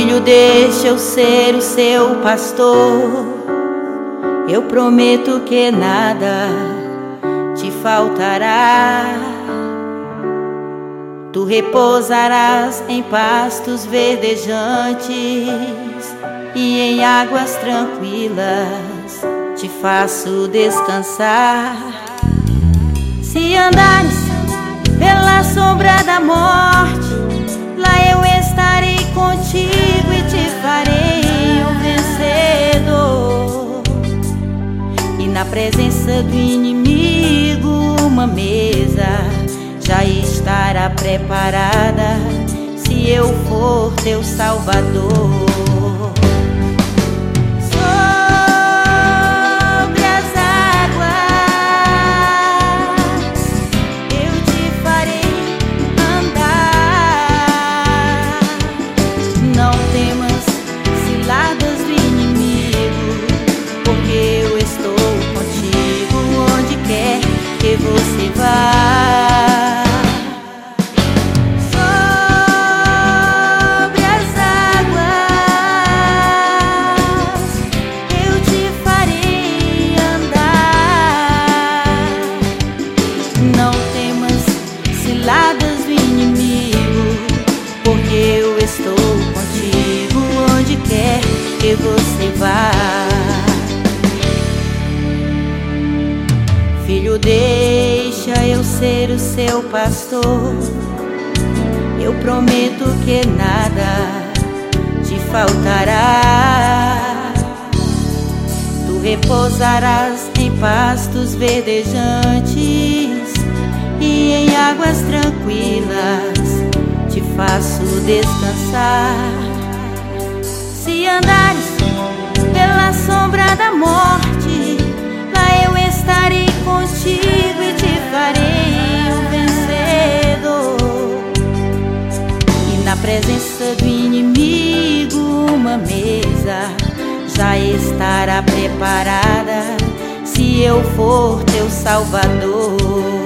Filho, deixa eu ser o seu pastor. Eu prometo que nada te faltará. Tu repousarás em pastos verdejantes e em águas tranquilas te faço descansar. Se andares pela sombra da morte, lá eu estarei contigo e te farei um vencedor. E na presença do inimigo uma mesa já estará preparada, se eu for teu Salvador. Você vai sobre as águas, eu te farei andar. Não temas ciladas do inimigo, porque eu estou contigo onde quer que você vá. Filho, deixa eu ser o seu pastor. Eu prometo que nada te faltará. Tu repousarás em pastos verdejantes e em águas tranquilas te faço descansar. Se andares pela sombra da morte, lá eu estarei contigo e te farei um vencedor. E na presença do inimigo uma mesa já estará preparada, se eu for teu Salvador.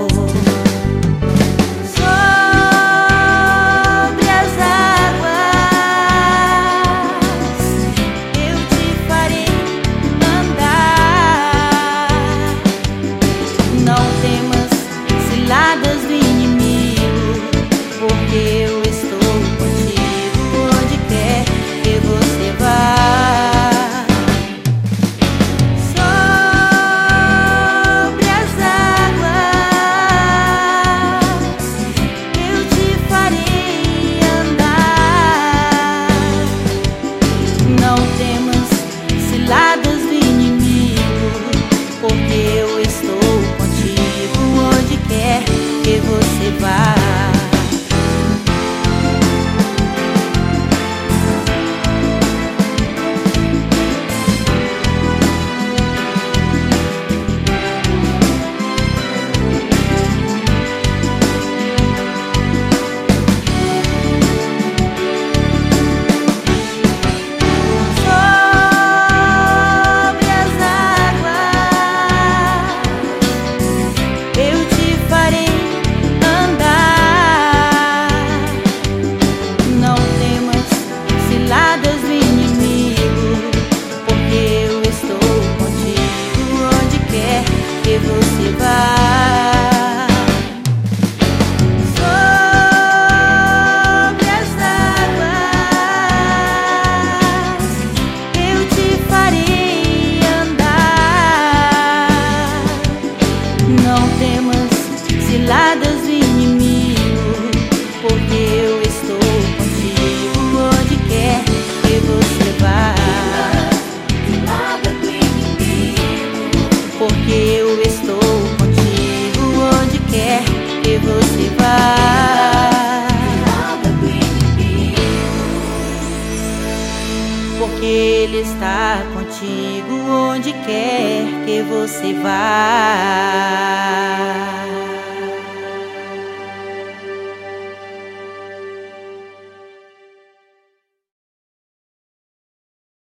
Porque Ele está contigo onde quer que você vá.